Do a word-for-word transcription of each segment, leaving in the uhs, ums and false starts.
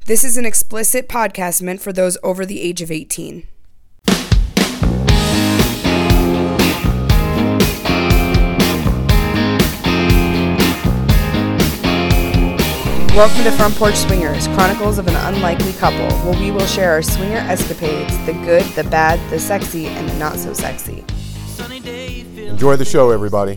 This is an explicit podcast meant for those over the age of eighteen. Welcome to Front Porch Swingers, chronicles of an unlikely couple, where we will share our swinger escapades, the good, the bad, the sexy, and the not so sexy. Enjoy the show, everybody.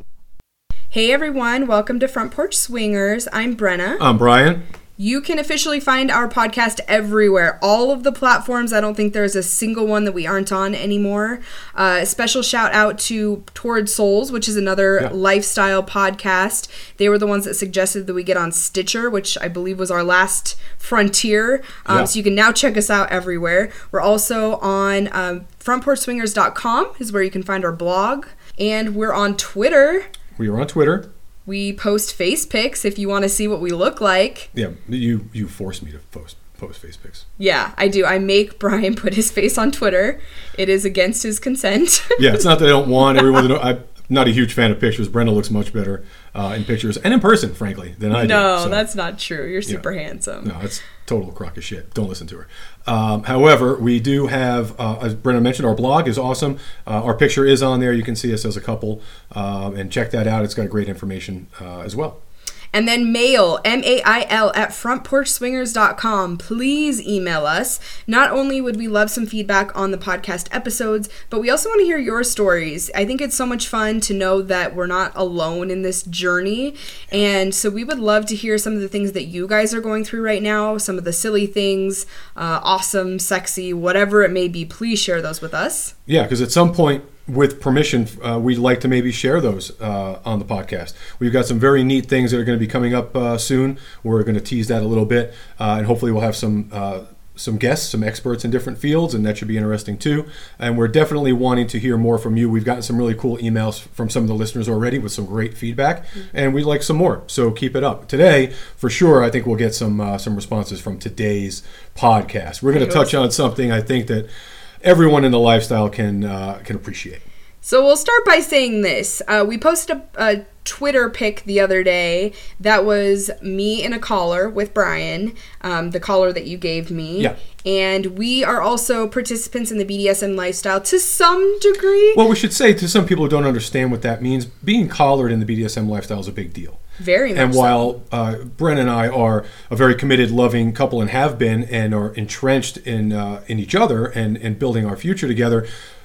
Hey everyone, welcome to Front Porch Swingers. I'm Brenna. I'm Brian. You can officially find our podcast everywhere. All of the platforms. I don't think there's a single one that we aren't on anymore. Uh, special shout out to Toward Souls, which is another yeah. lifestyle podcast. They were the ones that suggested that we get on Stitcher, which I believe was our last frontier. Um, yeah. So you can now check us out everywhere. We're also on um, front porch swingers dot com is where you can find our blog. And we're on Twitter. We are on Twitter. We post face pics if you want to see what we look like. Yeah, you you force me to post post face pics. Yeah, I do. I make Brian put his face on Twitter. It is against his consent. Yeah, it's not that I don't want everyone to know. I'm not a huge fan of pictures. Brenda looks much better uh, in pictures and in person, frankly, than I do. No, so, that's not true. You're super yeah. handsome. No, that's total crock of shit. Don't listen to her. Um, however, we do have, uh, as Brenda mentioned, our blog is awesome. Uh, our picture is on there. You can see us as a couple, um, and check that out. It's got great information uh, as well. And then mail, M A I L, at front porch swingers dot com. Please email us. Not only would we love some feedback on the podcast episodes, but we also want to hear your stories. I think it's so much fun to know that we're not alone in this journey. And so we would love to hear some of the things that you guys are going through right now, some of the silly things, uh, awesome, sexy, whatever it may be. Please share those with us. Yeah, because at some point, with permission, uh, we'd like to maybe share those uh, on the podcast. We've got some very neat things that are going to be coming up uh, soon. We're going to tease that a little bit, uh, and hopefully we'll have some uh, some guests, some experts in different fields, and that should be interesting too. And we're definitely wanting to hear more from you. We've gotten some really cool emails from some of the listeners already with some great feedback, mm-hmm. and we'd like some more. So keep it up. Today, for sure, I think we'll get some uh, some responses from today's podcast. We're going to touch on something I think that everyone in the lifestyle can uh, can appreciate. So we'll start by saying this. Uh, we posted a, a Twitter pic the other day that was me in a collar with Brian, um, the collar that you gave me. Yeah. And we are also participants in the B D S M lifestyle to some degree. Well, we should say to some people who don't understand what that means, being collared in the B D S M lifestyle is a big deal. Very much And while so. uh, Bren and I are a very committed, loving couple and have been and are entrenched in uh, in each other and, and building our future together,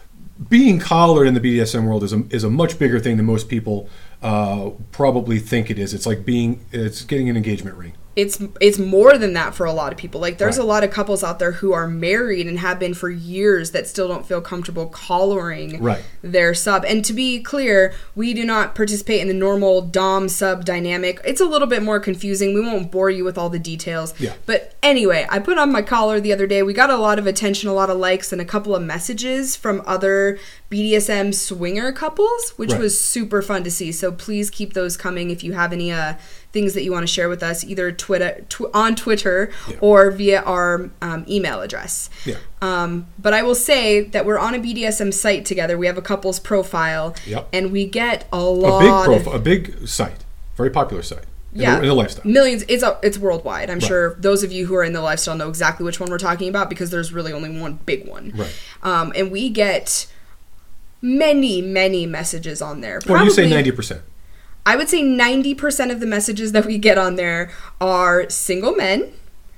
being collared in the B D S M world is a, is a much bigger thing than most people uh, probably think it is. It's like being, it's getting an engagement ring. It's it's more than that for a lot of people. Like, there's right. a lot of couples out there who are married and have been for years that still don't feel comfortable collaring right. their sub. And to be clear, we do not participate in the normal dom-sub dynamic. It's a little bit more confusing. We won't bore you with all the details. Yeah. But anyway, I put on my collar the other day. We got a lot of attention, a lot of likes, and a couple of messages from other B D S M swinger couples, which right. was super fun to see. So please keep those coming if you have any uh, things that you want to share with us, either Twitter tw- on Twitter yeah. or via our um, email address. Yeah. Um, but I will say that we're on a B D S M site together. We have a couple's profile, yep. and we get a lot a big of... profi- a big site, very popular site. In Yeah, the, in the lifestyle. Millions. It's a, it's worldwide. I'm right. sure those of you who are in the lifestyle know exactly which one we're talking about, because there's really only one big one. Right. Um, and we get many, many messages on there. Probably, well, you say ninety percent. I would say ninety percent of the messages that we get on there are single men.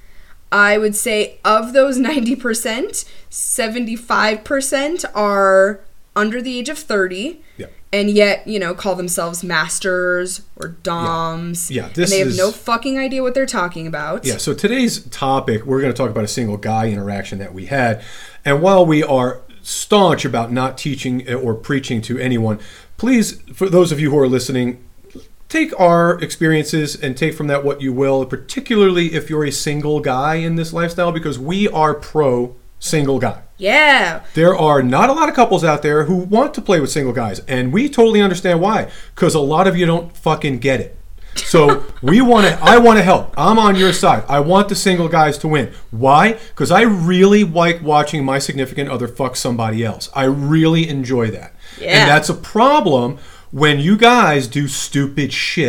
I would say of those ninety percent, seventy-five percent are under the age of thirty. Yeah. And yet, you know, call themselves masters or doms. Yeah, yeah this and they have is, no fucking idea what they're talking about. Yeah, so today's topic, we're going to talk about a single guy interaction that we had. And while we are staunch about not teaching or preaching to anyone, please, for those of you who are listening, take our experiences and take from that what you will, particularly if you're a single guy in this lifestyle, because we are pro single guy. Yeah. There are not a lot of couples out there who want to play with single guys, and we totally understand why, because a lot of you don't fucking get it. So we want to, I want to help. I'm on your side. I want the single guys to win. Why? Because I really like watching my significant other fuck somebody else. I really enjoy that. Yeah. And that's a problem when you guys do stupid shit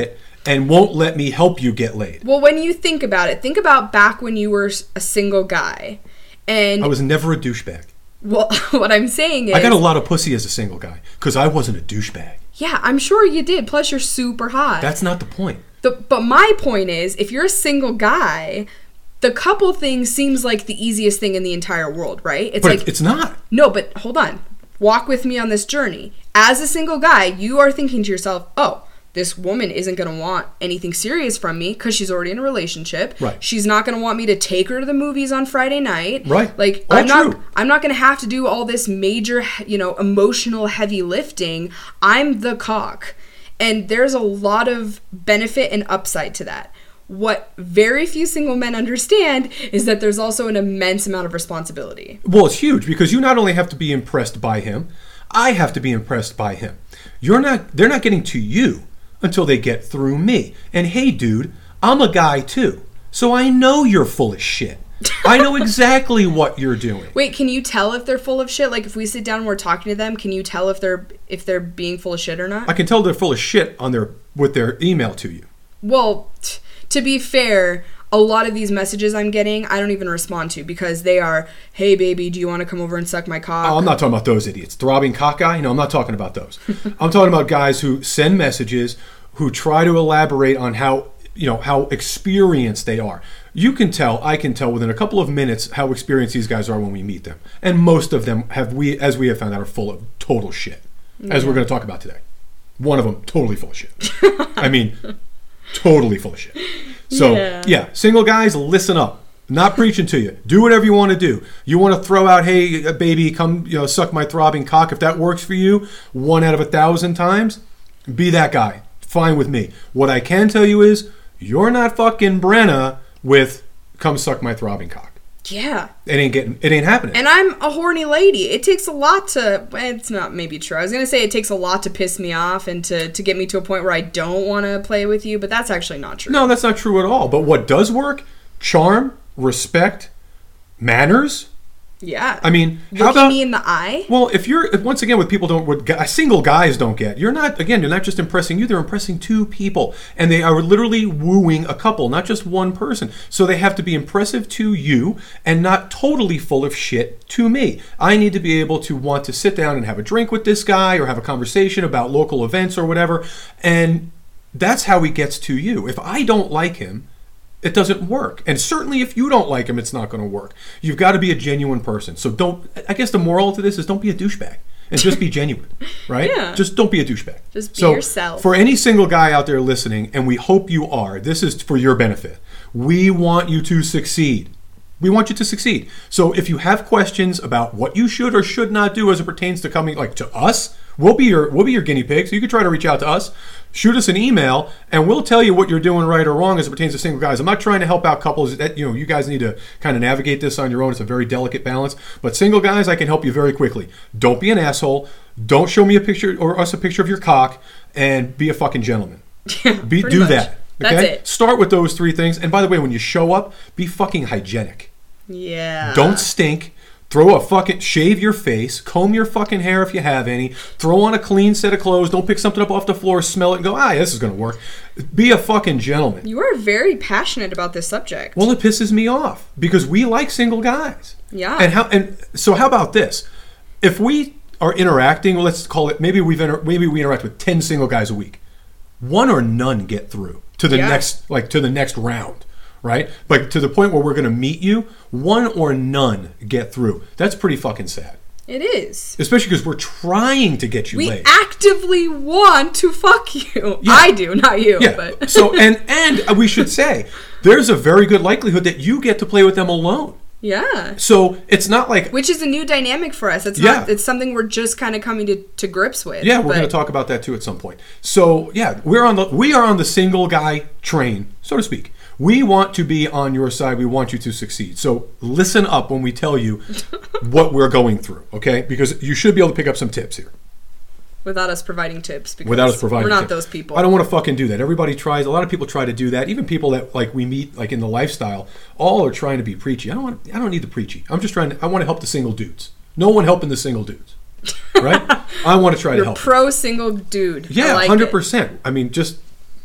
and won't let me help you get laid. Well, when you think about it, think about back when you were a single guy. And I was never a douchebag. Well, what I'm saying is... I got a lot of pussy as a single guy because I wasn't a douchebag. Yeah, I'm sure you did. Plus, you're super hot. That's not the point. The, but my point is, if you're a single guy, the couple thing seems like the easiest thing in the entire world, right? It's but like it's not. No, but hold on. Walk with me on this journey. As a single guy, you are thinking to yourself, oh, this woman isn't going to want anything serious from me because she's already in a relationship. Right. She's not going to want me to take her to the movies on Friday night. Right. Like, all I'm true. not I'm not going to have to do all this major, you know, emotional heavy lifting. I'm the cock. And there's a lot of benefit and upside to that. What very few single men understand is that there's also an immense amount of responsibility. Well, it's huge because you not only have to be impressed by him, I have to be impressed by him. You're not they're not getting to you until they get through me. And hey, dude, I'm a guy too. So I know you're full of shit. I know exactly what you're doing. Wait, can you tell if they're full of shit? Like if we sit down and we're talking to them, can you tell if they're if they're being full of shit or not? I can tell they're full of shit on their with their email to you. Well, t- to be fair, a lot of these messages I'm getting, I don't even respond to because they are, hey baby, do you want to come over and suck my cock? Oh, I'm not talking about those idiots. Throbbing cock guy? No, I'm not talking about those. I'm talking about guys who send messages, who try to elaborate on how, you know, how experienced they are. You can tell, I can tell within a couple of minutes how experienced these guys are when we meet them. And most of them have we, as we have found out, are full of total shit. Yeah. As we're going to talk about today. One of them totally full of shit. I mean, totally full of shit. So, yeah. yeah, single guys, listen up. Not preaching to you. Do whatever you want to do. You want to throw out, hey, baby, come, you know, suck my throbbing cock. If that works for you, one out of a thousand times, be that guy. Fine with me. What I can tell you is, you're not fucking Brenna with come suck my throbbing cock. Yeah. It ain't getting, it ain't happening. And I'm a horny lady. It takes a lot to, it's not maybe true. I was going to say it takes a lot to piss me off and to, to get me to a point where I don't want to play with you, but that's actually not true. No, that's not true at all. But what does work? Charm, respect, manners. Yeah. I mean, looking how about me in the eye? Well, if you're once again what people don't, what single guys don't get, you're not again. You're not just impressing you; they're impressing two people, and they are literally wooing a couple, not just one person. So they have to be impressive to you and not totally full of shit to me. I need to be able to want to sit down and have a drink with this guy or have a conversation about local events or whatever, and that's how he gets to you. If I don't like him, it doesn't work. And certainly if you don't like him, it's not going to work. You've got to be a genuine person. So don't, I guess the moral to this is don't be a douchebag and just be genuine, right? Yeah. Just don't be a douchebag. Just be so yourself. For any single guy out there listening, and we hope you are, this is for your benefit. We want you to succeed. We want you to succeed. So if you have questions about what you should or should not do as it pertains to coming like to us, we'll be your we'll be your guinea pigs. So you can try to reach out to us. Shoot us an email, and we'll tell you what you're doing right or wrong as it pertains to single guys. I'm not trying to help out couples. That, you know, you guys need to kind of navigate this on your own. It's a very delicate balance. But single guys, I can help you very quickly. Don't be an asshole. Don't show me a picture or us a picture of your cock, and be a fucking gentleman. Yeah, be, do much. that. Okay? That's it. Start with those three things. And by the way, when you show up, be fucking hygienic. Yeah. Don't stink. Throw a fucking, shave your face, comb your fucking hair if you have any, throw on a clean set of clothes, don't pick something up off the floor, smell it and go, ah, this is going to work. Be a fucking gentleman. You are very passionate about this subject. Well, it pisses me off because we like single guys. Yeah. And how? And so how about this? If we are interacting, well, let's call it, maybe we've inter- maybe we interact with ten single guys a week. One or none get through to the yeah. next, like to the next round. Right? Like to the point where we're going to meet you, one or none get through. That's pretty fucking sad. It is. Especially because we're trying to get you we laid. We actively want to fuck you. Yeah. I do, not you. Yeah. But. so, and, and we should say, there's a very good likelihood that you get to play with them alone. Yeah. So it's not like... Which is a new dynamic for us. It's yeah. not. It's something we're just kind of coming to, to grips with. Yeah, we're but... going to talk about that too at some point. So yeah, we're on the we are on the single guy train, so to speak. We want to be on your side. We want you to succeed. So listen up when we tell you what we're going through, okay? Because you should be able to pick up some tips here. Without us providing tips. Because Without us providing We're not tips. those people. I don't want to fucking do that. Everybody tries. A lot of people try to do that. Even people that like we meet like in the lifestyle, all are trying to be preachy. I don't want. I don't need the preachy. I'm just trying to. I want to help the single dudes. No one helping the single dudes. Right? I want to try You're to help. pro single dude. Yeah, I like one hundred percent. I mean, just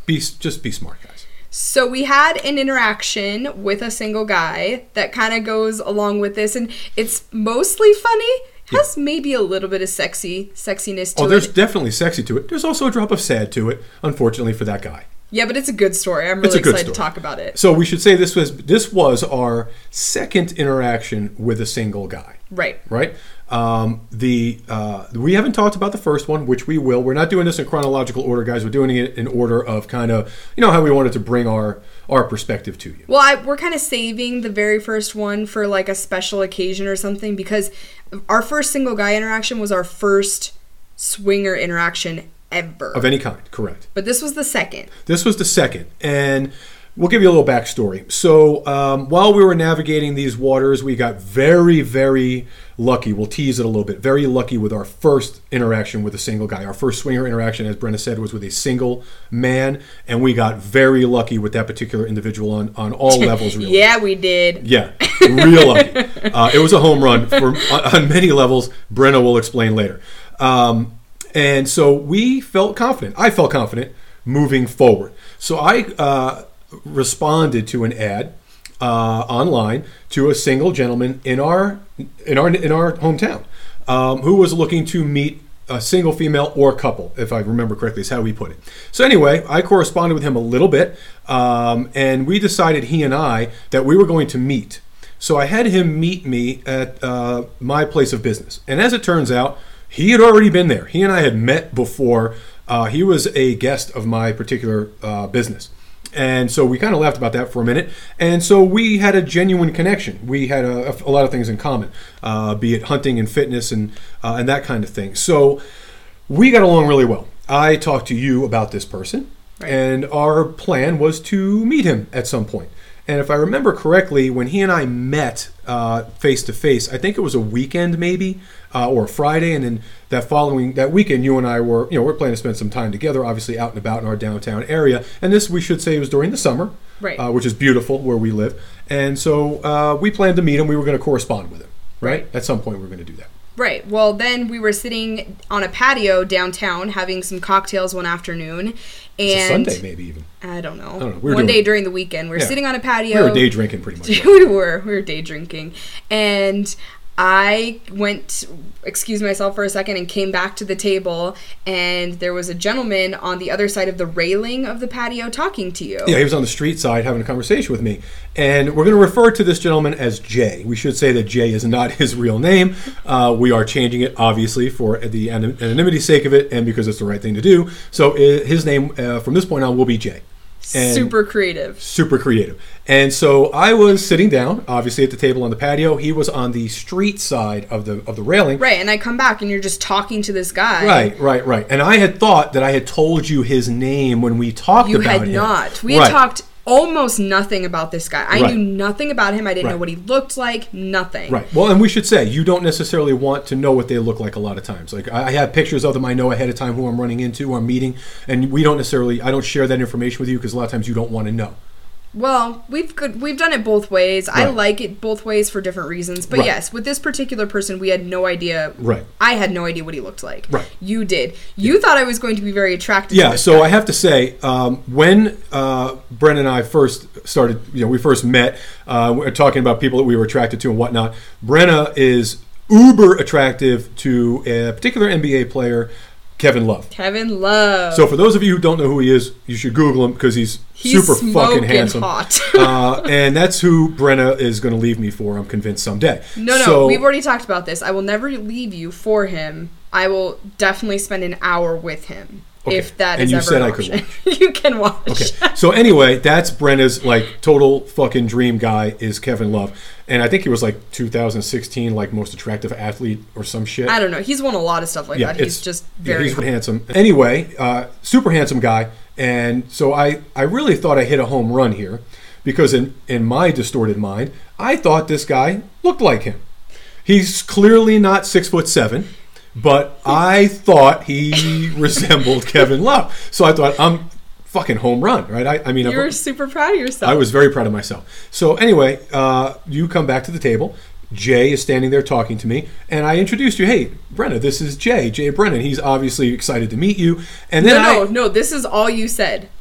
be just be smart, guys. So we had an interaction with a single guy that kind of goes along with this, and it's mostly funny. Has yeah. maybe a little bit of sexy sexiness to it. Oh, there's it. definitely sexy to it. There's also a drop of sad to it, unfortunately, for that guy. Yeah, but it's a good story. I'm really excited to talk about it. So we should say this was this was our second interaction with a single guy. Right. Right? Um, the uh, we haven't talked about the first one, which we will. We're not doing this in chronological order, guys. We're doing it in order of kind of, you know, how we wanted to bring our our perspective to you. Well, I, we're kind of saving the very first one for like a special occasion or something, because our first single guy interaction was our first swinger interaction ever. Of any kind, correct. But this was the second. This was the second, and we'll give you a little backstory. So um, while we were navigating these waters, we got very, very lucky. We'll tease it a little bit. Very lucky with our first interaction with a single guy. Our first swinger interaction, as Brenna said, was with a single man, and we got very lucky with that particular individual on, on all levels, really. Yeah, we did. Yeah, real lucky. Uh, it was a home run for, on many levels. Brenna will explain later. Um, and so we felt confident. I felt confident moving forward. So I uh, responded to an ad uh, online to a single gentleman in our in our in our hometown um, who was looking to meet a single female or couple, if I remember correctly, is how we put it. So anyway, I corresponded with him a little bit, um, and we decided, he and I, that we were going to meet. So I had him meet me at uh, my place of business, and as it turns out, he had already been there. He and I had met before. Uh, he was a guest of my particular uh, business. And so we kind of laughed about that for a minute. And so we had a genuine connection. We had a, a lot of things in common, uh, be it hunting and fitness and uh, and that kind of thing. So we got along really well. I talked to you about this person, right, and our plan was to meet him at some point. And if I remember correctly, when he and I met uh, face to face, I think it was a weekend maybe, uh, or a Friday, and then that following that weekend, you and I were, you know, we're planning to spend some time together, obviously out and about in our downtown area. And this, we should say, was during the summer, right, uh, which is beautiful where we live. And so uh, we planned to meet him. We were going to correspond with him, right? right? At some point, we were going to do that. Right. Well, then we were sitting on a patio downtown having some cocktails one afternoon. And it's a Sunday, maybe even. I don't know. I don't know. We were one doing, day during the weekend, we were yeah. sitting on a patio. We were day drinking pretty much. we were. We were day drinking. And I went, excuse myself for a second, and came back to the table, and there was a gentleman on the other side of the railing of the patio talking to you. Yeah, he was on the street side having a conversation with me. And we're going to refer to this gentleman as Jay. We should say that Jay is not his real name. Uh, we are changing it, obviously, for the anonymity's sake of it, and because it's the right thing to do. So his name, uh, from this point on, will be Jay. And super creative. Super creative. And so I was sitting down, obviously, at the table on the patio. He was on the street side of the of the railing. Right, and I come back and you're just talking to this guy. Right, right, right. And I had thought that I had told you his name when we talked you about him. You had not. We right. had talked almost nothing about this guy. I right. knew nothing about him. I didn't right. know what he looked like. Nothing. Right. Well, and we should say, you don't necessarily want to know what they look like a lot of times. Like, I have pictures of them. I know ahead of time who I'm running into, who I'm meeting, and we don't necessarily, I don't share that information with you because a lot of times you don't want to know. Well, we've good, we've done it both ways. Right. I like it both ways for different reasons. But right. yes, with this particular person, we had no idea. Right. I had no idea what he looked like. Right. You did. You yeah. thought I was going to be very attracted yeah, to this so guy. I have to say, um, when uh, Brennan and I first started, you know, we first met, uh, we were talking about people that we were attracted to and whatnot. Brenna is uber attractive to a particular N B A player, Kevin Love. Kevin Love. So for those of you who don't know who he is, you should Google him because he's, he's super fucking handsome. Hot. uh, and that's who Brenna is going to leave me for, I'm convinced, someday. No, no, so, we've already talked about this. I will never leave you for him. I will definitely spend an hour with him. Okay. If that and is you ever said an I option. could watch. You can watch. Okay. So anyway, that's Brenna's like total fucking dream guy is Kevin Love. And I think he was like two thousand sixteen like most attractive athlete or some shit. I don't know. He's won a lot of stuff like yeah, that. He's just very yeah, he's handsome. Anyway, uh, super handsome guy. And so I, I really thought I hit a home run here because in, in my distorted mind, I thought this guy looked like him. He's clearly not six foot seven. But I thought he resembled Kevin Love. So I thought, I'm fucking home run, right? I, I mean, you were I'm, super proud of yourself. I was very proud of myself. So anyway, uh, you come back to the table. Jay is standing there talking to me. And I introduced you. Hey, Brenna, this is Jay, Jay Brennan. He's obviously excited to meet you. And then No, I, no, no. This is all you said.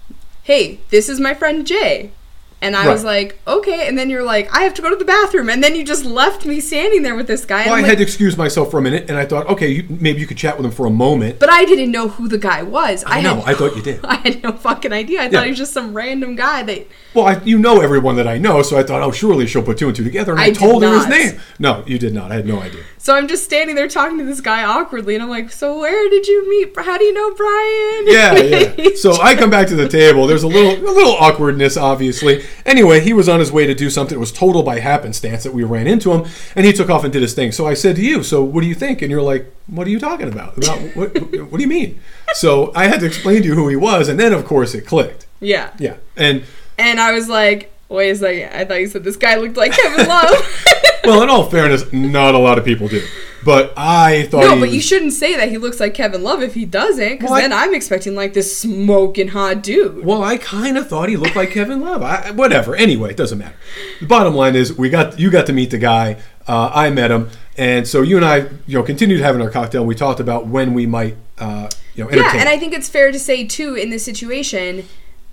hey, this is my friend Jay. And I right. was like, okay. And then you're like, I have to go to the bathroom. And then you just left me standing there with this guy. Well, I like, had to excuse myself for a minute. And I thought, okay, you, maybe you could chat with him for a moment. But I didn't know who the guy was. I, I know. Had, I thought you did. I had no fucking idea. I yeah. thought he was just some random guy that... Well, I, you know everyone that I know. So I thought, oh, surely she'll put two and two together. And I, I told her his name. No, you did not. I had no idea. So I'm just standing there talking to this guy awkwardly. And I'm like, so where did you meet? How do you know Brian? Yeah, yeah. So I come back to the table. There's a little, a little awkwardness, obviously. Anyway, he was on his way to do something. It was total by happenstance that we ran into him, and he took off and did his thing. So I said to you, so what do you think? And you're like, what are you talking about? About what, what, what do you mean? So I had to explain to you who he was, and then, of course, it clicked. Yeah. Yeah. And and I was like, wait a second. I thought you said this guy looked like Kevin Love. Well, in all fairness, not a lot of people do. But I thought No, he but was... you shouldn't say that he looks like Kevin Love if he doesn't, because well, then I... I'm expecting like this smoking hot dude. Well, I kind of thought he looked like Kevin Love. I, whatever. Anyway, it doesn't matter. The bottom line is we got you got to meet the guy. Uh, I met him. And so you and I, you know, continued having our cocktail. We talked about when we might, uh, you know, entertain. Yeah, and I think it's fair to say, too, in this situation,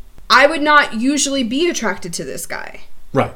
I would not usually be attracted to this guy. Right.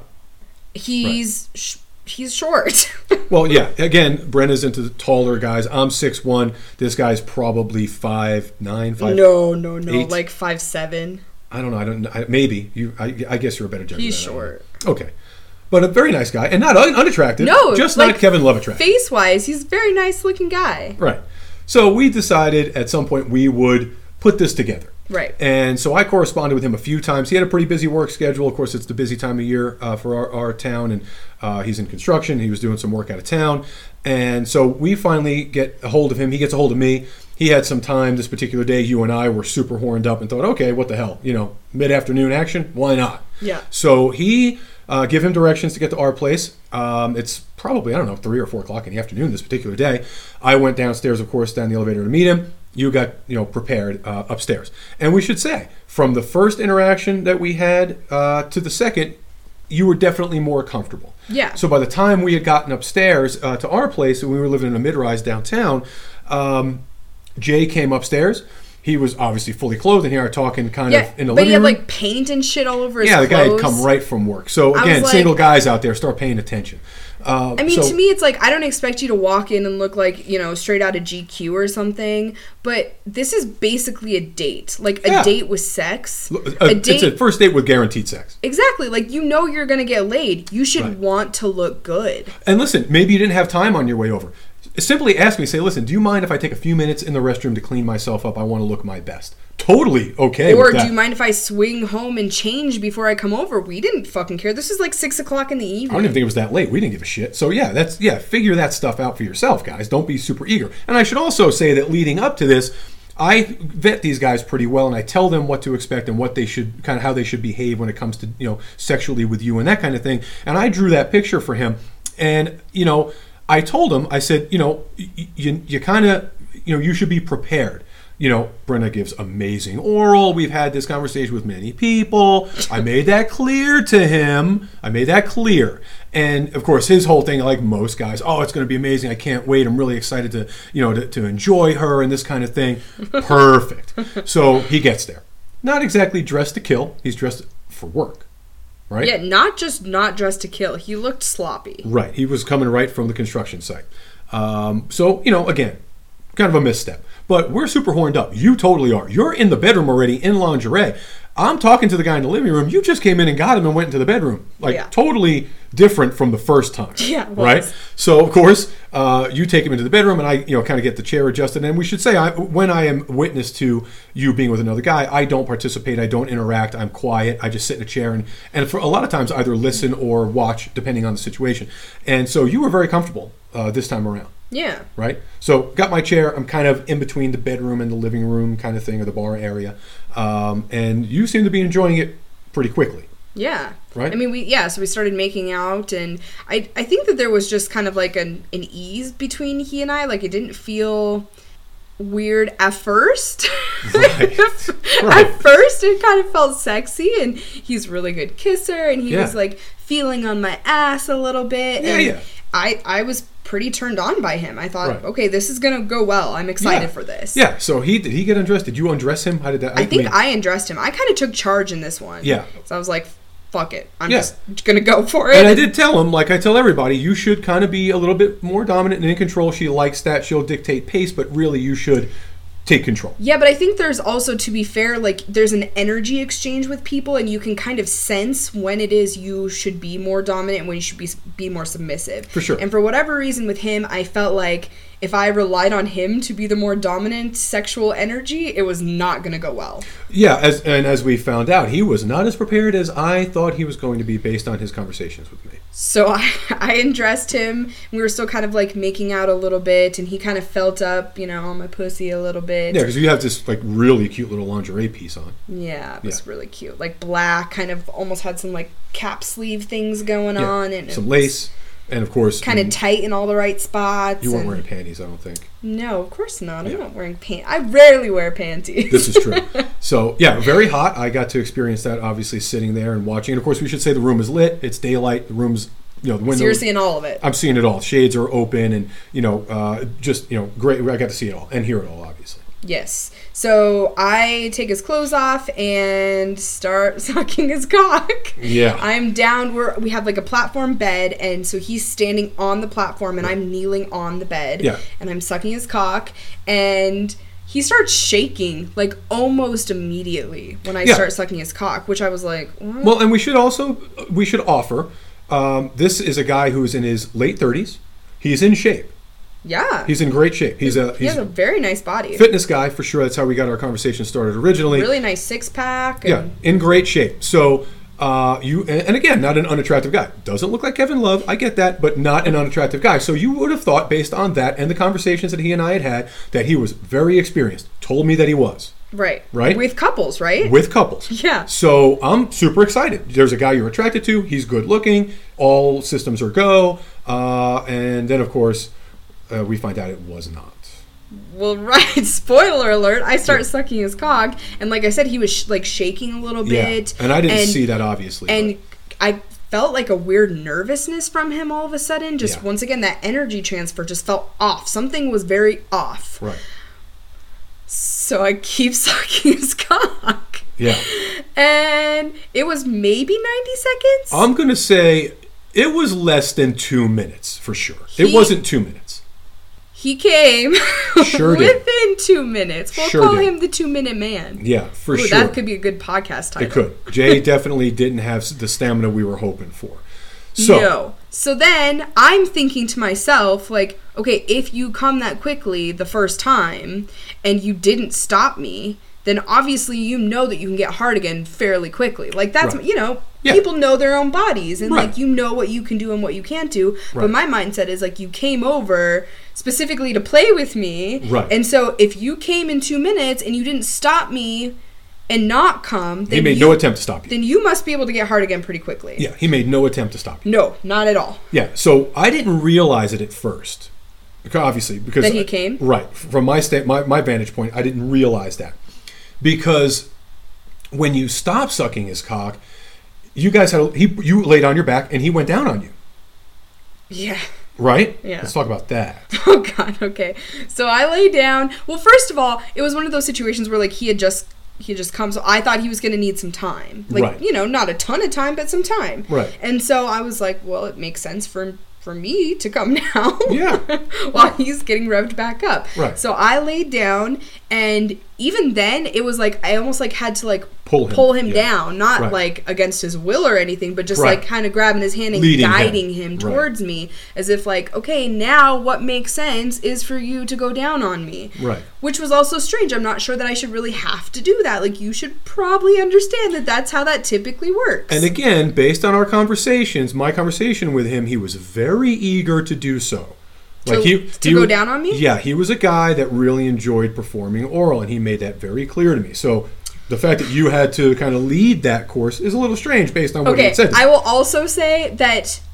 He's... Right. Sh- He's short. Well, yeah. Again, Brenna's into the taller guys. I'm six one. This guy's probably five nine, five No, no, no. eight. Like five seven. I don't know. I don't know. I, maybe. you. I, I guess you're a better judge. He's of that, short. Okay. But a very nice guy. And not un- unattractive. No. Just like, not Kevin Love attractive. Face-wise, he's a very nice-looking guy. Right. So we decided at some point we would put this together. Right. And so I corresponded with him a few times. He had a pretty busy work schedule. Of course, it's the busy time of year uh, for our, our town, and uh, he's in construction. He was doing some work out of town. And so we finally get a hold of him. He gets a hold of me. He had some time this particular day. You and I were super horned up and thought, okay, what the hell? You know, mid-afternoon action? Why not? Yeah. So he uh, give him directions to get to our place. Um, it's probably, I don't know, three or four o'clock in the afternoon this particular day. I went downstairs, of course, down the elevator to meet him. You got, you know, prepared uh, upstairs. And we should say, from the first interaction that we had uh, to the second, you were definitely more comfortable. Yeah. So by the time we had gotten upstairs uh, to our place, and we were living in a mid-rise downtown, um, Jay came upstairs. He was obviously fully clothed, and here talking kind yeah, of in the living room. But he had like paint and shit all over his yeah, clothes. Yeah, the guy had come right from work. So again, like, single guys out there, start paying attention. Uh, I mean, so, to me, it's like, I don't expect you to walk in and look like, you know, straight out of G Q or something, but this is basically a date. Like, a yeah. date with sex. A, a date, it's a first date with guaranteed sex. Exactly. Like, you know you're going to get laid. You should right. want to look good. And listen, maybe you didn't have time on your way over. Simply ask me, say, listen, do you mind if I take a few minutes in the restroom to clean myself up? I want to look my best. Totally okay or with that. Or do you mind if I swing home and change before I come over? We didn't fucking care. This is like six o'clock in the evening. I don't even think it was that late. We didn't give a shit. So yeah, that's yeah. Figure that stuff out for yourself, guys. Don't be super eager. And I should also say that leading up to this, I vet these guys pretty well, and I tell them what to expect and what they should kind of how they should behave when it comes to, you know, sexually with you and that kind of thing. And I drew that picture for him, and you know, I told him, I said, you know, you you, you kind of, you know, you should be prepared. You know, Brenna gives amazing oral. We've had this conversation with many people. I made that clear to him. I made that clear. And, of course, his whole thing, like most guys, oh, it's going to be amazing. I can't wait. I'm really excited to, you know, to, to enjoy her and this kind of thing. Perfect. So he gets there. Not exactly dressed to kill. He's dressed for work, right? Yeah, not just not dressed to kill. He looked sloppy. Right. He was coming right from the construction site. Um, so, you know, again, kind of a misstep. But we're super horned up. You totally are. You're in the bedroom already in lingerie. I'm talking to the guy in the living room. You just came in and got him and went into the bedroom. Like, yeah. Totally different from the first time. Yeah, it was. Right? So, of course, uh, you take him into the bedroom, and I, you know, kind of get the chair adjusted. And we should say, I, when I am witness to you being with another guy, I don't participate. I don't interact. I'm quiet. I just sit in a chair and, and for a lot of times either listen or watch, depending on the situation. And so you were very comfortable uh, this time around. Yeah. Right? So, got my chair. I'm kind of in between the bedroom and the living room kind of thing, or the bar area. Um, and you seem to be enjoying it pretty quickly. Yeah. Right? I mean, we yeah, so we started making out, and I I think that there was just kind of like an, an ease between he and I. Like, it didn't feel weird at first. Right. Right. At first, it kind of felt sexy, and he's a really good kisser, and he yeah. was, like, feeling on my ass a little bit. Yeah, and yeah. I, I was pretty turned on by him. I thought, right. okay, this is going to go well. I'm excited yeah. for this. Yeah. So he did he get undressed? Did you undress him? How did that? I, I think mean, I undressed him. I kind of took charge in this one. Yeah. So I was like, fuck it. I'm yeah. just going to go for it. And I did tell him, like I tell everybody, you should kind of be a little bit more dominant and in control. She likes that. She'll dictate pace, but really you should take control. Yeah, but I think there's also, to be fair, like there's an energy exchange with people, and you can kind of sense when it is you should be more dominant and when you should be be more submissive. For sure. And for whatever reason with him, I felt like if I relied on him to be the more dominant sexual energy, it was not going to go well. Yeah, as and as we found out, he was not as prepared as I thought he was going to be based on his conversations with me. So I, I undressed him. We were still kind of like making out a little bit, and he kind of felt up, you know, on my pussy a little bit. Yeah, because you have this like really cute little lingerie piece on. Yeah, it was yeah. really cute. Like black, kind of almost had some like cap sleeve things going yeah. on. And some lace. And of course, kind of tight in all the right spots. You weren't and... wearing panties, I don't think. No, of course not. I'm yeah. not wearing pants. I rarely wear panties. This is true. So, yeah, very hot. I got to experience that, obviously, sitting there and watching. And, of course, we should say the room is lit. It's daylight. The room's, you know, the window. So you're seeing all of it. I'm seeing it all. Shades are open and, you know, uh, just, you know, great. I got to see it all and hear it all, obviously. Yes. So I take his clothes off and start sucking his cock. Yeah. I'm down. We're, we have like a platform bed, and so he's standing on the platform, and I'm kneeling on the bed. Yeah. And I'm sucking his cock, and he starts shaking like almost immediately when I yeah. start sucking his cock, which I was like, what? Well, and we should also, we should offer, um, this is a guy who's in his late thirties. He's in shape. Yeah. He's in great shape. He's a he's he has a very nice body. Fitness guy for sure. That's how we got our conversation started originally. Really nice six pack. Yeah, in great shape. So uh, you and, and again, not an unattractive guy. Doesn't look like Kevin Love. I get that, but not an unattractive guy. So you would have thought, based on that and the conversations that he and I had had, that he was very experienced. Told me that he was. Right. Right? With couples, right? With couples. Yeah. So I'm super excited. There's a guy you're attracted to. He's good looking. All systems are go. Uh, and then, of course, uh, we find out it was not. Well, right. Spoiler alert. I start yeah. sucking his cock. And like I said, he was sh- like shaking a little bit. Yeah. And I didn't and, see that, obviously. And but. I felt like a weird nervousness from him all of a sudden. Just yeah. once again, that energy transfer just felt off. Something was very off. Right. So I keep sucking his cock. Yeah. And it was maybe ninety seconds. I'm going to say it was less than two minutes for sure. He, it wasn't two minutes. He came sure within two minutes. We'll sure call did. him the two minute man. Yeah, for Ooh, sure. That could be a good podcast title. It could. Jay definitely didn't have the stamina we were hoping for. So, no. So then I'm thinking to myself, like, okay, if you come that quickly the first time and you didn't stop me, then obviously you know that you can get hard again fairly quickly. Like, that's, right. you know, yeah. people know their own bodies and, right. like, you know what you can do and what you can't do. Right. But my mindset is, like, you came over specifically to play with me. Right. And so if you came in two minutes and you didn't stop me and not come, then he made you, no attempt to stop you. Then you must be able to get hard again pretty quickly. Yeah, he made no attempt to stop you. No, not at all. Yeah, so I didn't realize it at first. Obviously, because that he came? Right. From my sta- my, my vantage point, I didn't realize that. Because when you stopped sucking his cock, you guys had a, he you laid on your back and he went down on you. Yeah. Right? Yeah. Let's talk about that. Oh, God. Okay. So I lay down. Well, first of all, it was one of those situations where, like, he had just he had just come. So I thought he was going to need some time. Like, right. you know, not a ton of time, but some time. Right. And so I was like, well, it makes sense for for me to come now. Yeah. While he's getting revved back up. Right. So I laid down, and even then, it was like I almost like had to like pull him, pull him yeah. down, not right. like against his will or anything, but just right. like kind of grabbing his hand and Leading guiding him, him, right. towards me, as if like, okay, now what makes sense is for you to go down on me. Right. Which was also strange. I'm not sure that I should really have to do that. Like, you should probably understand that that's how that typically works. And again, based on our conversations, my conversation with him, he was very eager to do so. Like to, he, to he go was, down on me? Yeah, he was a guy that really enjoyed performing oral, and he made that very clear to me. So the fact that you had to kind of lead that course is a little strange based on what okay, he said. I will also say that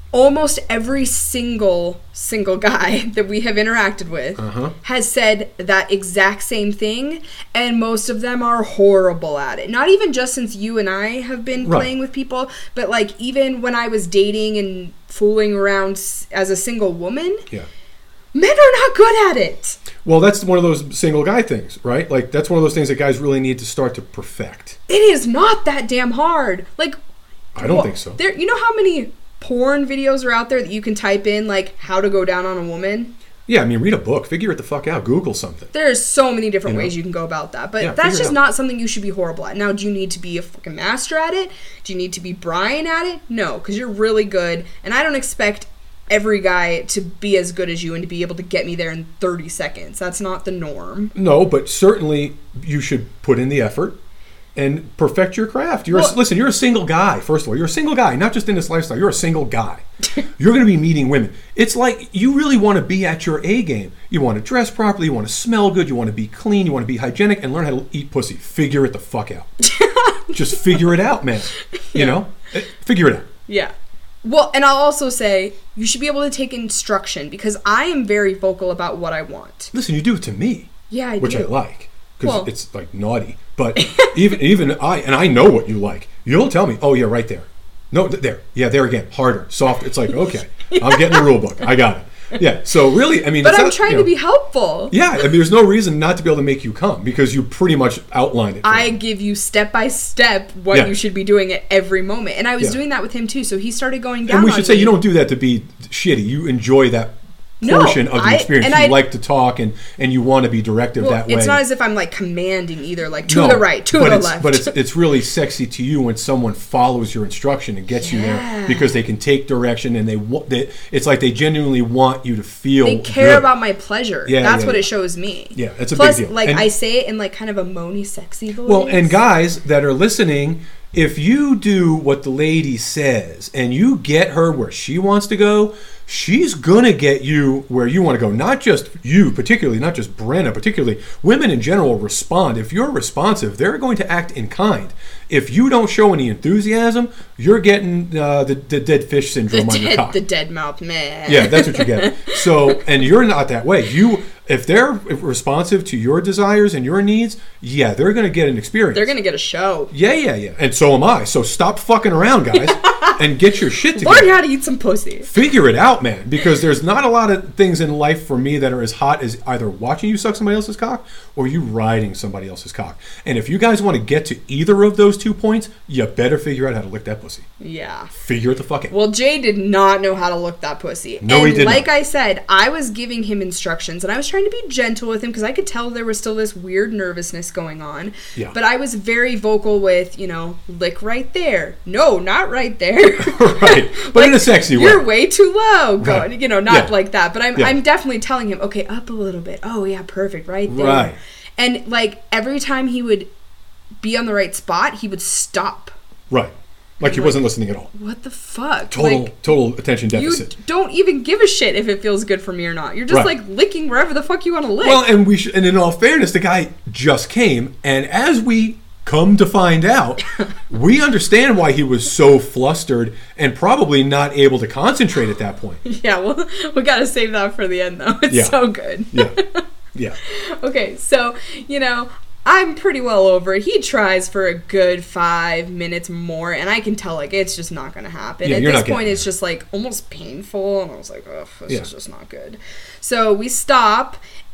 almost every single single guy that we have interacted with uh-huh. has said that exact same thing, and most of them are horrible at it. Not even just since you and I have been right. playing with people, but like even when I was dating and fooling around as a single woman, yeah. men are not good at it. Well, that's one of those single guy things, right? Like, that's one of those things that guys really need to start to perfect. It is not that damn hard. Like, I don't well, think so. There, you know how many porn videos are out there that you can type in, like, how to go down on a woman? Yeah, I mean, read a book. Figure it the fuck out. Google something. There's so many different you know? ways you can go about that. But yeah, that's just not something you should be horrible at. Now, do you need to be a fucking master at it? Do you need to be Brian at it? No, because you're really good. And I don't expect every guy to be as good as you and to be able to get me there in thirty seconds. That's not the norm. No, but certainly you should put in the effort and perfect your craft. You're well, a, listen, you're a single guy, first of all. You're a single guy, not just in this lifestyle. You're a single guy. You're going to be meeting women. It's like you really want to be at your A game. You want to dress properly. You want to smell good. You want to be clean. You want to be hygienic and learn how to eat pussy. Figure it the fuck out. Just figure it out, man. You yeah. know? Figure it out. Yeah. Well, and I'll also say you should be able to take instruction because I am very vocal about what I want. Listen, you do it to me. Yeah, I which do. Which I like because well, it's like naughty. But even even I, and I know what you like. You'll tell me, oh, yeah, right there. No, th- there. Yeah, there again. Harder, softer. It's like, okay, yeah. I'm getting the rule book. I got it. Yeah, so really, I mean... But it's I'm not, trying you know, to be helpful. Yeah, I mean, there's no reason not to be able to make you come because you pretty much outlined it. I me. give you step by step what yeah. you should be doing at every moment. And I was yeah. doing that with him too, so he started going down And we should on say me. You don't do that to be shitty. You enjoy that portion no, of the I, experience. You I, like to talk and, and you want to be directive well, that way. It's not as if I'm like commanding either, like to no, the right, to but the it's, left. But it's it's really sexy to you when someone follows your instruction and gets yeah. you there because they can take direction and they, they it's like they genuinely want you to feel They care good. about my pleasure. Yeah, That's yeah, what yeah. it shows me. Yeah, it's a Plus, big deal. like and, I say it in like kind of a moany, sexy voice. Well, and guys that are listening, if you do what the lady says and you get her where she wants to go, she's going to get you where you want to go. Not just you, particularly, not just Brenna, particularly. Women in general respond. If you're responsive, they're going to act in kind. If you don't show any enthusiasm, you're getting uh, the, the dead fish syndrome the on dead, your cock. The dead mouth man. Yeah, that's what you get. So, and you're not that way. You, if they're responsive to your desires and your needs, yeah, they're going to get an experience. They're going to get a show. Yeah, yeah, yeah. And so am I. So stop fucking around, guys, and get your shit together. Learn how to eat some pussy. Figure it out, man, because there's not a lot of things in life for me that are as hot as either watching you suck somebody else's cock or you riding somebody else's cock. And if you guys want to get to either of those two points, you better figure out how to lick that pussy. Yeah. Figure it the fuck out. Well, Jay did not know how to lick that pussy. No, and he did like not. I said, I was giving him instructions, and I was trying to be gentle with him because I could tell there was still this weird nervousness going on. Yeah. But I was very vocal with, you know, lick right there. No, not right there. Right. But like, in a sexy way. You're way too low. Going, right. You know, not yeah. like that. But I'm, yeah. I'm definitely telling him, okay, up a little bit. Oh, yeah, perfect. Right there. Right. And, like, every time he would be on the right spot, he would stop. Right. Like he like, wasn't listening at all. What the fuck? Total like, total attention deficit. You don't even give a shit if it feels good for me or not. You're just right. like licking wherever the fuck you want to lick. Well, and we sh- and in all fairness, the guy just came, and as we come to find out, we understand why he was so flustered and probably not able to concentrate at that point. Yeah, well, we got to save that for the end, though. It's yeah. so good. Yeah. Yeah. Okay, so, you know, I'm pretty well over it. He tries for a good five minutes more, and I can tell, like, it's just not going to happen. Yeah, At you're this not point, getting it's just, like, almost painful, and I was like, ugh, this yeah. is just not good. So we stop,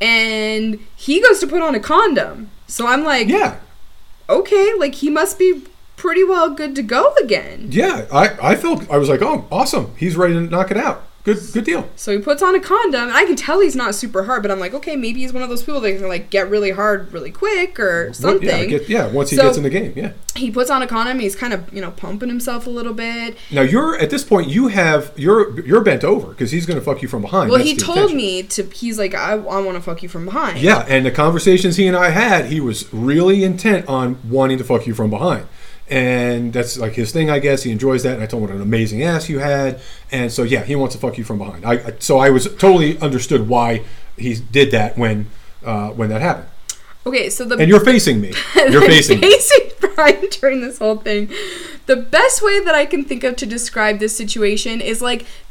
and he goes to put on a condom. So I'm like, yeah. okay, like, he must be pretty well good to go again. Yeah, I, I felt, I was like, oh, awesome. He's ready to knock it out. Good good deal. So he puts on a condom, and I can tell he's not super hard, but I'm like, okay, maybe he's one of those people that can, like, get really hard really quick or something. Yeah, get, yeah once he so gets in the game, yeah. He puts on a condom, he's kind of, you know, pumping himself a little bit. Now, you're, at this point, you have, you're you're bent over, because he's going to fuck you from behind. Well, That's he told intention. me to, he's like, I, I want to fuck you from behind. Yeah, and the conversations he and I had, he was really intent on wanting to fuck you from behind. And that's like his thing, I guess. He enjoys that. And I told him what an amazing ass you had. And so, yeah, he wants to fuck you from behind. I, I so I was totally understood why he did that when uh, when that happened. Okay, so the and you're facing me. You're facing me. Facing Brian during this whole thing. The best way that I can think of to describe this situation is like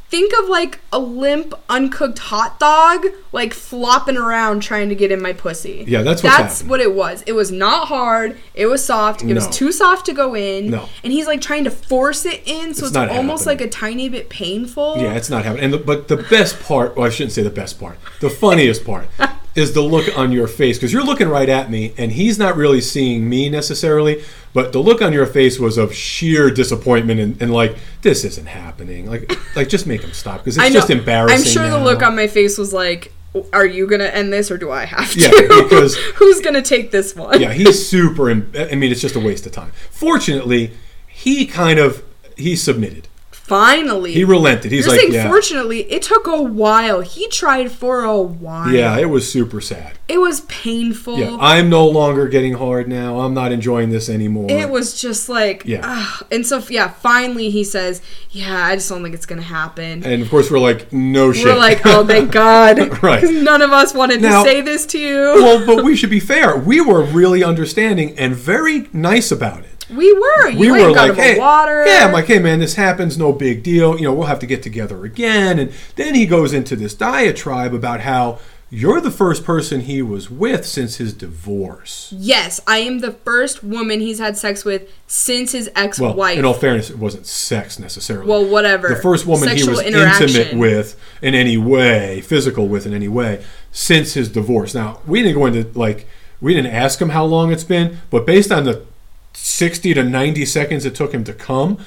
think of like a limp, uncooked hot dog, like flopping around trying to get in my pussy. Yeah, that's what's That's happening. what it was. It was not hard. It was soft. It No. was too soft to go in. No. And he's like trying to force it in, so It's it's, not almost happening. like a tiny bit painful. Yeah, it's not happening. And the, but the best part, well, I shouldn't say the best part. The funniest part is the look on your face, because you're looking right at me, and he's not really seeing me necessarily. But the look on your face was of sheer disappointment and, and like, this isn't happening. Like, like just make him stop, because it's I know. just embarrassing. I'm sure now. the look on my face was like, are you going to end this or do I have to? Yeah, because- who's going to take this one? Yeah, he's super. Im- I mean, it's just a waste of time. Fortunately, he kind of he submitted. Finally. He relented. He's You're like, saying, yeah, fortunately, it took a while. He tried for a while. yeah. It was super sad. It was painful. Yeah, I'm no longer getting hard now. I'm not enjoying this anymore. It was just like, Yeah. ugh. And so, yeah, finally he says, yeah, I just don't think it's going to happen. And of course, we're like, no shit. We're like, oh, thank God. Right. Because none of us wanted Now- to say this to you. Well, but we should be fair. We were really understanding and very nice about it. We were. You We ain't were got like, him a hey, water. yeah, I'm like, hey, man, this happens, no big deal. You know, we'll have to get together again. And then he goes into this diatribe about how you're the first person he was with since his divorce. Yes, I am the first woman he's had sex with since his ex-wife. Well, in all fairness, it wasn't sex necessarily. Well, whatever. The first woman Sexual he was interaction. intimate with in any way, physical with in any way, since his divorce. Now, we didn't go into, like, we didn't ask him how long it's been, but based on the sixty to ninety seconds it took him to come,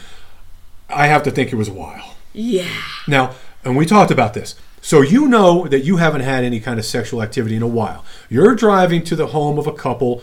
I have to think it was a while. Yeah. Now, and we talked about this. So you know that you haven't had any kind of sexual activity in a while. You're driving to the home of a couple,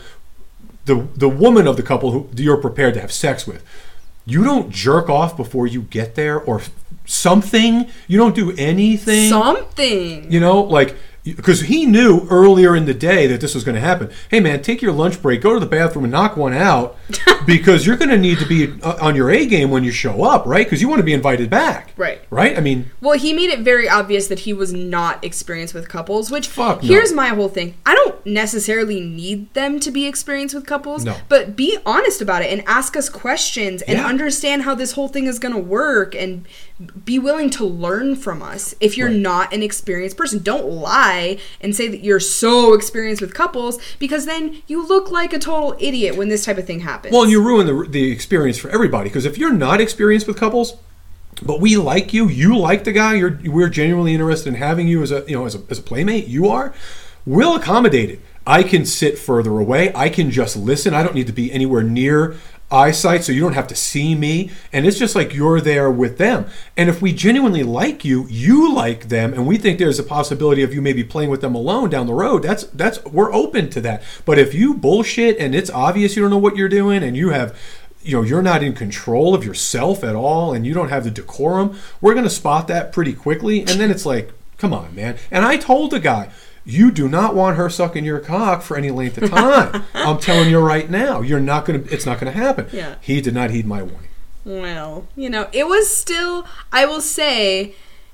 the the woman of the couple who you're prepared to have sex with. You don't jerk off before you get there or something. You don't do anything. Something. You know, like, because he knew earlier in the day that this was going to happen. Hey, man, take your lunch break, go to the bathroom and knock one out, because you're going to need to be on your A game when you show up, right? Because you want to be invited back. Right. Right? I mean, Well, he made it very obvious that he was not experienced with couples, which, Fuck no. here's my whole thing. I don't necessarily need them to be experienced with couples, No. but be honest about it and ask us questions and Yeah. understand how this whole thing is going to work and be willing to learn from us. If you're Right. not an experienced person, don't lie and say that you're so experienced with couples, because then you look like a total idiot when this type of thing happens. well, and you ruin the, the experience for everybody. Because if you're not experienced with couples, but we like you, you like the guy, you're we're genuinely interested in having you as a you know as a, as a playmate, you are, we'll accommodate it. I can sit further away. I can just listen. I don't need to be anywhere near eyesight, so you don't have to see me. And it's just like you're there with them. And if we genuinely like you, you like them, and we think there's a possibility of you maybe playing with them alone down the road, that's that's we're open to that. But if you bullshit and it's obvious you don't know what you're doing, and you have you know, you're not in control of yourself at all, and you don't have the decorum, we're going to spot that pretty quickly. And then it's like, come on, man. And I told the guy, you do not want her sucking your cock for any length of time. I'm telling you right now, you're not going to, it's not going to happen. Yeah. He did not heed my warning. Well, you know, it was still, I will say,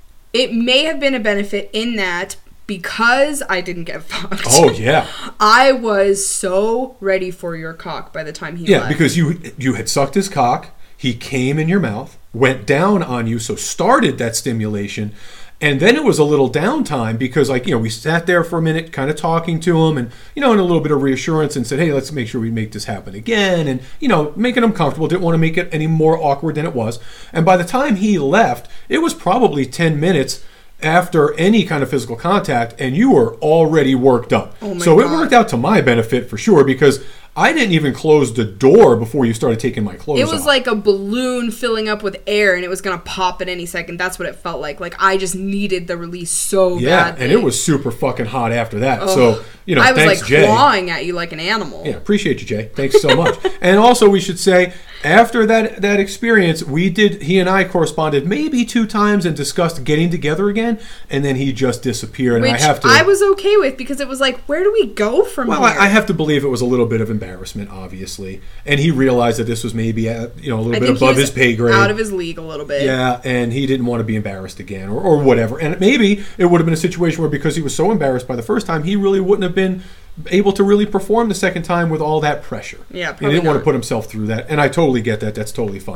it may have been a benefit in that because I didn't get fucked. Oh, yeah. I was so ready for your cock by the time he Yeah, left. because you you had sucked his cock, he came in your mouth, went down on you, so started that stimulation, and then it was a little downtime because, like, you know, we sat there for a minute kind of talking to him and, you know, and a little bit of reassurance and said, hey, let's make sure we make this happen again, and, you know, making him comfortable, didn't want to make it any more awkward than it was. And by the time he left, it was probably ten minutes after any kind of physical contact, and you were already worked up. Oh my so it God. worked out to my benefit for sure, because I didn't even close the door before you started taking my clothes it was off. like a balloon filling up with air and it was going to pop at any second. That's what it felt like. Like I just needed the release so yeah, badly. and it was super fucking hot after that. Ugh. So, you know, I was thanks, like Jay. clawing at you like an animal. Yeah, appreciate you, Jay. Thanks so much. And also, we should say, after that that experience, we did. He and I corresponded maybe two times and discussed getting together again, and then he just disappeared. Which and I have to. I was okay with because it was like, where do we go from Well, here? I, I have to believe it was a little bit of embarrassment, obviously, and he realized that this was maybe at, you know a little I bit think above he was his pay grade, out of his league a little bit. Yeah, and he didn't want to be embarrassed again, or, or whatever. And maybe it would have been a situation where, because he was so embarrassed by the first time, he really wouldn't have been able to really perform the second time with all that pressure. Yeah, He probably didn't want to not. put himself through that, and I totally get that. That's totally fine.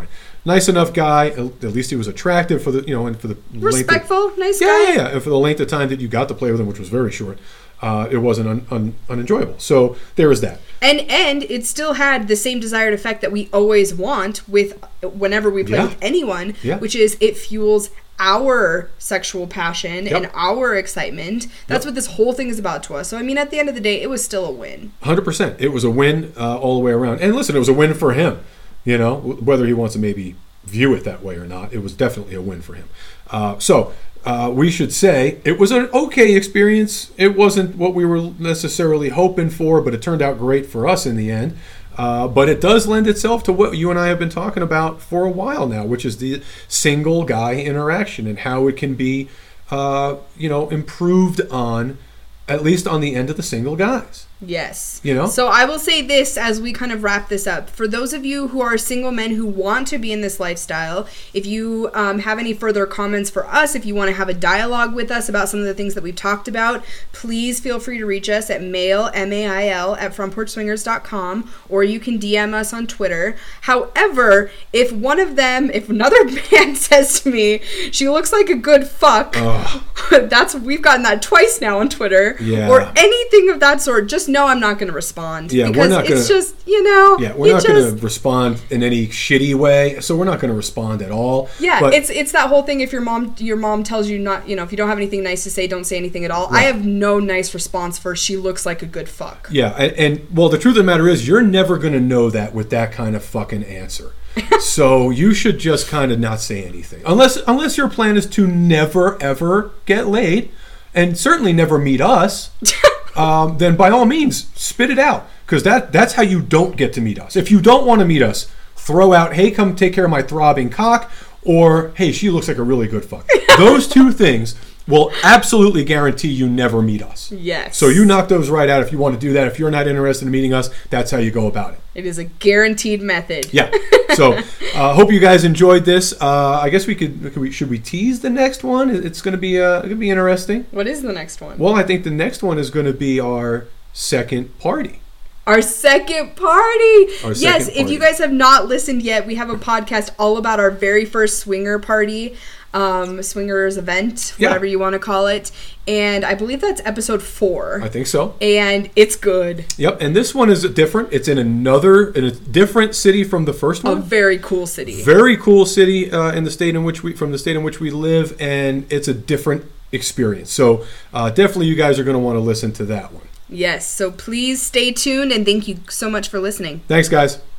nice enough guy. At least he was attractive for the, you know, and for the respectful, length of, nice yeah, guy. Yeah, yeah, and for the length of time that you got to play with him, which was very short, uh, it wasn't un, un, unenjoyable. So there is that. And and it still had the same desired effect that we always want with whenever we play yeah. with anyone, yeah. which is it fuels our sexual passion yep. and our excitement. That's yep. what this whole thing is about to us. So I mean, at the end of the day, it was still a win. one hundred percent. It was a win uh, all the way around. And listen, it was a win for him. You know, whether he wants to maybe view it that way or not, it was definitely a win for him. Uh, so uh, we should say it was an okay experience. It wasn't what we were necessarily hoping for, but it turned out great for us in the end. Uh, but it does lend itself to what you and I have been talking about for a while now, which is the single guy interaction and how it can be, uh, you know, improved on, at least on the end of the single guys. Yes. You know? So I will say this as we kind of wrap this up. For those of you who are single men who want to be in this lifestyle, if you um, have any further comments for us, if you want to have a dialogue with us about some of the things that we've talked about, please feel free to reach us at mail, M A I L, at front porch swingers dot com, or you can D M us on Twitter. However, if one of them, if another man says to me, she looks like a good fuck, that's, we've gotten that twice now on Twitter, yeah. or anything of that sort, just know I'm not going to respond. Yeah, because we're not gonna, it's just, you know. Yeah, we're not just, going to respond in any shitty way, so we're not going to respond at all. Yeah, but, it's it's that whole thing. If your mom your mom tells you not, you know, if you don't have anything nice to say, don't say anything at all. Right. I have no nice response for she looks like a good fuck. Yeah, and, and well, the truth of the matter is, you're never going to know that with that kind of fucking answer. So you should just kind of not say anything, unless unless your plan is to never ever get laid, and certainly never meet us. Um, then by all means, spit it out, because that, that's how you don't get to meet us. If you don't want to meet us, throw out, hey, come take care of my throbbing cock, or, hey, she looks like a really good fuck. Those two things will absolutely guarantee you never meet us. Yes. So you knock those right out if you want to do that. If you're not interested in meeting us, that's how you go about it. It is a guaranteed method. Yeah. So uh, hope you guys enjoyed this. Uh, I guess we could, could we, should we tease the next one? It's going to be uh, going to be interesting. What is the next one? Well, I think the next one is going to be our second party. Our second party. Our second yes, party. If you guys have not listened yet, we have a podcast all about our very first swinger party, um, swingers event, whatever yeah. you want to call it. And I believe that's episode four. I think so. And it's good. Yep. And this one is different. It's in another, in a different city from the first one. A very cool city. Very cool city uh, in the state in which we, from the state in which we live, and it's a different experience. So uh, definitely, you guys are going to want to listen to that one. Yes, so please stay tuned, and thank you so much for listening. Thanks, guys.